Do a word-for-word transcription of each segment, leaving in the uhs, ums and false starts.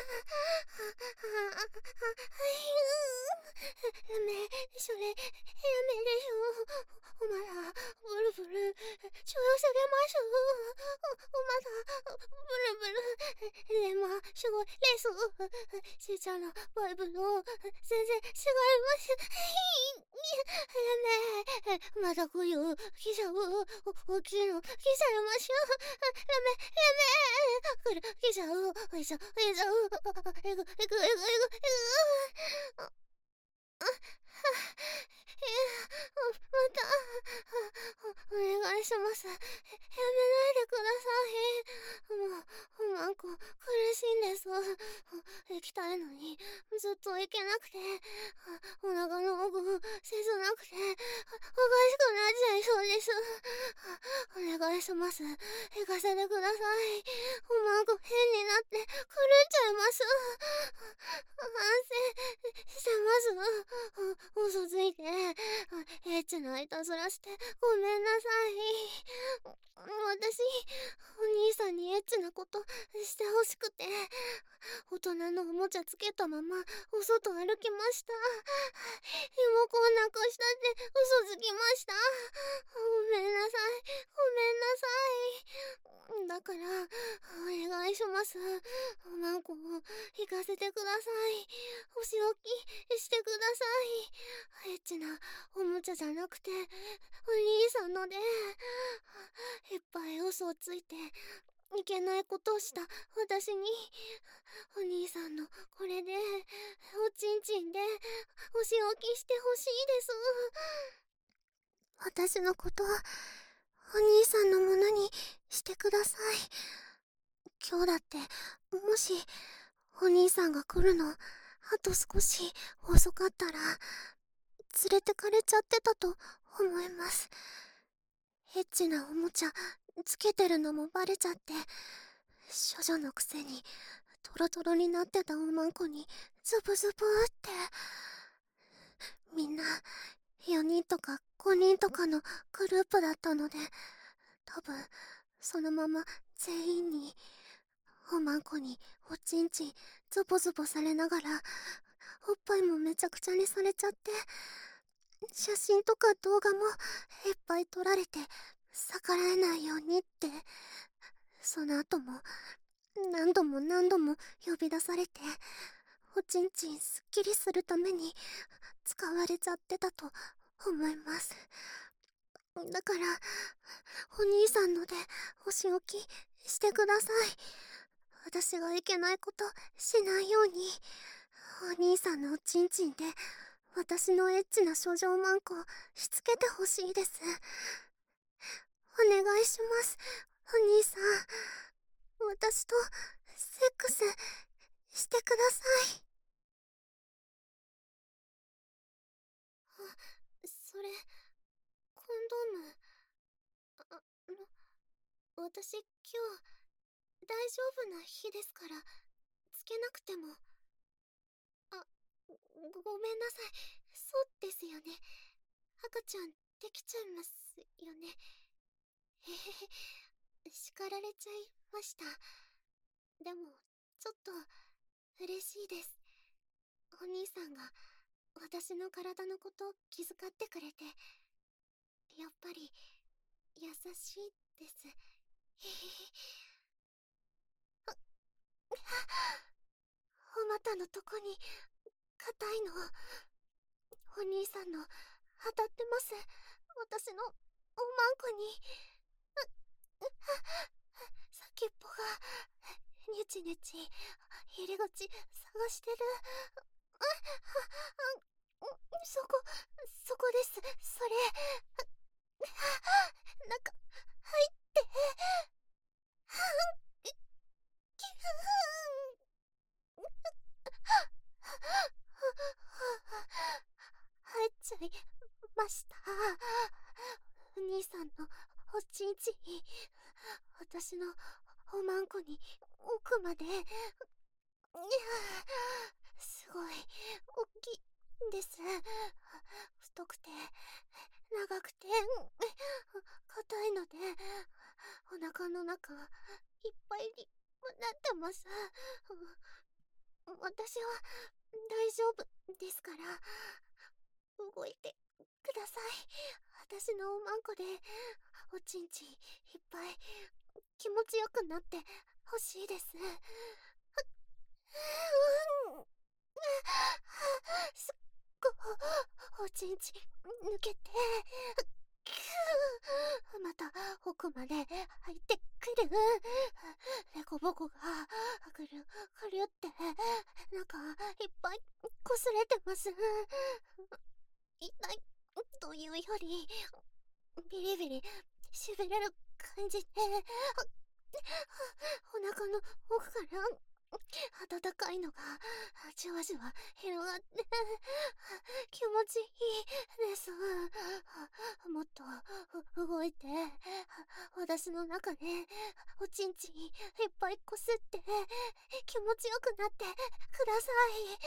やめ、それ、やめでしょ。おまだ、ブルブル、ちょよ下げましょう。おまだ、ブルブル、レマ、すごい、レス、しーちゃんのバイブル、全然違います。やめ、まだ来る、来ちゃう、大きいの、来ちゃいましょう。やめ、やめ、来る、来ちゃう、来ちゃう、来ちゃう、えぐ、えぐ、えぐ、えぐ、えぐ。あ、は、いや、また、お願いします。やめないでください。もう、マンコ、苦しいんです。行きたいのに、ずっと行けなくて、お腹の奥、切なくて、おかしくなっちゃいそうです。お願いします。行かせてください。おまんこ変になって狂っちゃいます。反省してます。嘘ついて、エッチないたずらしてごめんなさい。私、お兄さんにエッチなことしてほしくて、大人のおもちゃつけたままお外歩きました。リモコンなくしたって嘘つきました。ごめんなさい。ごめんなさい。だから、お願いします。マンコを行かせてください。お仕置きしてください。エッチなおもちゃじゃなくて、お兄さんので、いっぱい嘘をついて、いけないことをした私に、お兄さんのこれで、おちんちんで、お仕置きしてほしいです。私のことは、お兄さんのものにしてください。今日だって、もし、お兄さんが来るの、あと少し遅かったら、連れてかれちゃってたと思います。エッチなおもちゃ、つけてるのもバレちゃって、処女のくせに、トロトロになってたおまんこに、ズブズブって。みんな、よにんとかごにんとかのグループだったので、多分、そのまま全員に、おまんこにおちんちんズボズボされながら、おっぱいもめちゃくちゃにされちゃって、写真とか動画もいっぱい撮られて逆らえないようにって。その後も何度も何度も呼び出されて、おちんちんすっきりするために使われちゃってたと思います。だからお兄さんのでお仕置きしてください。私がいけないことしないように、お兄さんのおちんちんで私のエッチな処女マンコをしつけてほしいです。お願いします、お兄さん。私とセックスしてください。あ、それ、コンドーム。あ、あの、私今日大丈夫な日ですから、つけなくても。あ、ご、ごめんなさい。そうですよね。赤ちゃんできちゃいますよね。へへへ、叱られちゃいました。でも、ちょっと、嬉しいです。お兄さんが、私の体のこと気遣ってくれて、やっぱり、優しいです。へへへ。お股のとこに、硬いの。お兄さんの、当たってます。私の、おまんこに。先っぽが、ニュチニュチ、入り口探してる。そこ、そこです。それ。中、入って。入っちゃいました。お兄さんのおちんちん、私のおまんこに奥まで。すごい大きいです。太くて長くて硬いので、お腹の中いっぱいになってます。 私は大丈夫ですから、動いてください。私のおまんこでおちんちんいっぱい気持ちよくなってほしいです。うん、すっごおちんちん抜けて、キュー、また奥まで入ってくる。デコボコがくるくるって、なんかいっぱい擦れてます。痛いというよりビリビリしびれる感じで、お腹の奥から温かいのがじわじわ広がって気持ちいいです。もっと動いて、私の中でおちんちんいっぱいこすって気持ちよくなってください。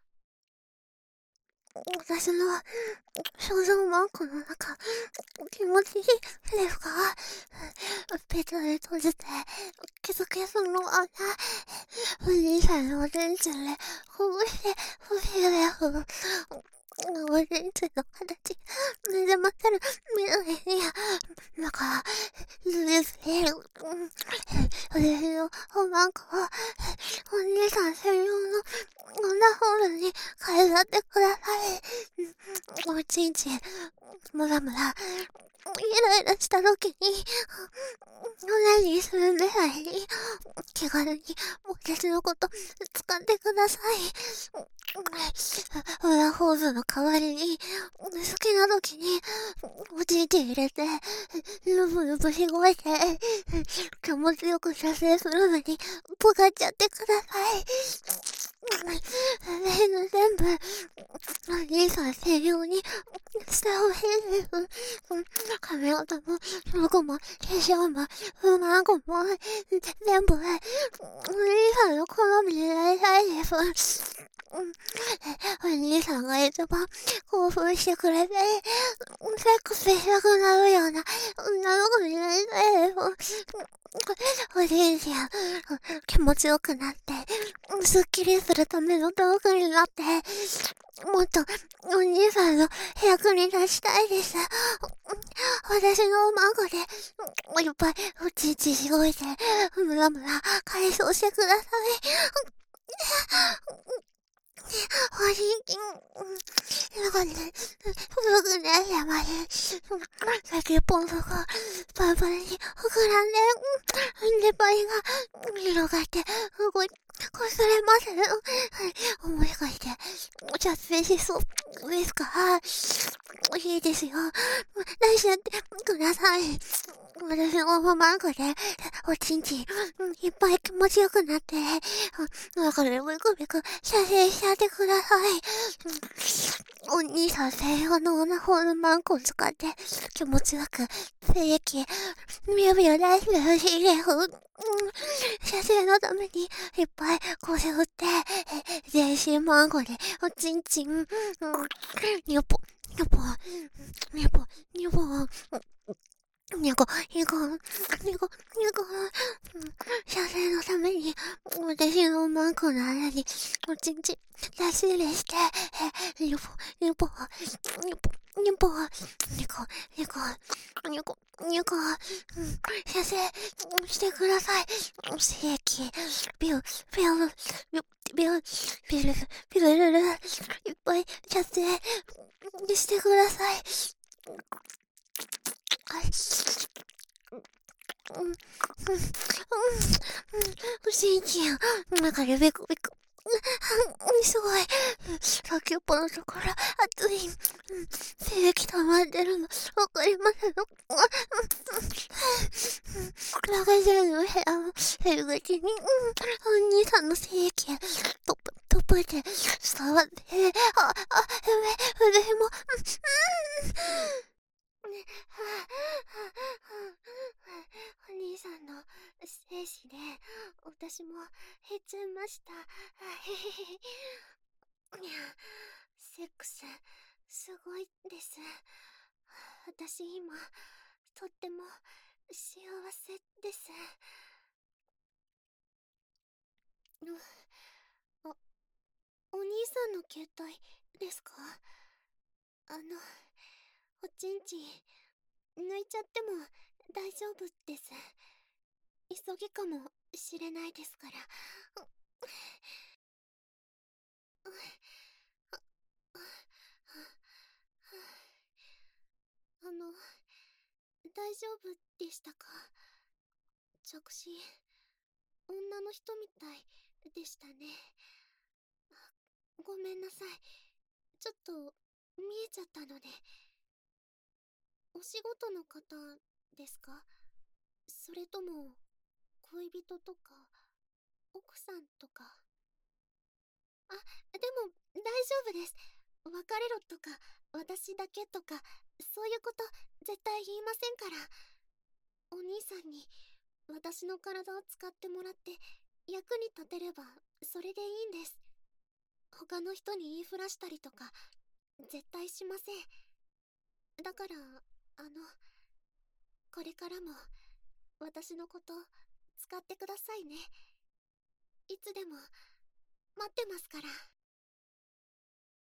私の少女マンコの中、気持ちいいですか？ペタで閉じて、ケソケソの穴、お兄さんのおちんちんでほぐしてほしいです。おちんちんの形、目でまたる緑に、なんか、ずりずり、私のおまんこを、お兄さん専用のオナホールに変えさってください。おちんちん、ムラムラ、イライラした時に、何する目らいに、気軽に私のこと使ってください。オナホールの代わりに、好きな時に、おちんちん入れて、ルブルブしごいて、気持ちよく射精するのに、ぶがっちゃってください。全部、全部、お兄さん専用にしてほしいです。髪型も、服も、化粧も、不満子も、全部、お兄さんの好みでやりたいです。お兄さんが一番興奮してくれて、セックスしたくなるような女の子になりたいです。おじいちゃん、気持ちよくなって、すっきりするための道具になって、もっとお兄さんの役に立ちたいです。私の孫で、いっぱいおちんちんしごいて、むらむら解消してください。おじいちゃん、なんかね、古くなってます。先っぽのがパンパンに膨らんで、レバーが広がって、すごいこすれます。思いがして、脱線しそうですか？いいですよ。出しちゃってください。私のママンコで、おちんちん、いっぱい気持ちよくなって、だからビクビク射精しちゃってください。お兄さん専用のオナホールマンコを使って気持ちよく精液ビュービュー出してほしいです。射精のためにいっぱい腰振って、全身マンコでおちんちん、にょぽ、にょぽ、にょぽ、にょぽ、にゃこ、にこ、にこ、にこ、射精のために、私のマンコの穴に、おちんちん、出し入れして、え、にぽ、にぽ、にぽ、にぽ、にこ、にこ、にこ、にこ、射精してください。刺激、ビュー、ビュー、ビュー、ビュー、ビュールル、いっぱい射精してください。うん、うん、うん、おじいちゃん、中でビクビク。すごい。先っぽのところ、熱い。精液溜まってるの、わかりますの？長瀬の部屋の入り口に、お兄さんの精液、トップ、トップで伝わって、あ、あ、上、腕も、お兄さんの精子で私も減っちゃいました。セックスすごいです。私今とっても幸せです。 兄さんの携帯ですか？あの、おちんちん抜いちゃっても大丈夫です。急ぎかもしれないですから。あの、大丈夫でしたか？着信、女の人みたいでしたね。ごめんなさい。ちょっと見えちゃったので。お仕事の方ですか？それとも恋人とか奥さんとか。あ、でも大丈夫です。別れろとか私だけとかそういうこと絶対言いませんから。お兄さんに私の体を使ってもらって役に立てればそれでいいんです。他の人に言いふらしたりとか絶対しません。だからあのこれからも私のこと使ってくださいね。いつでも待ってますから。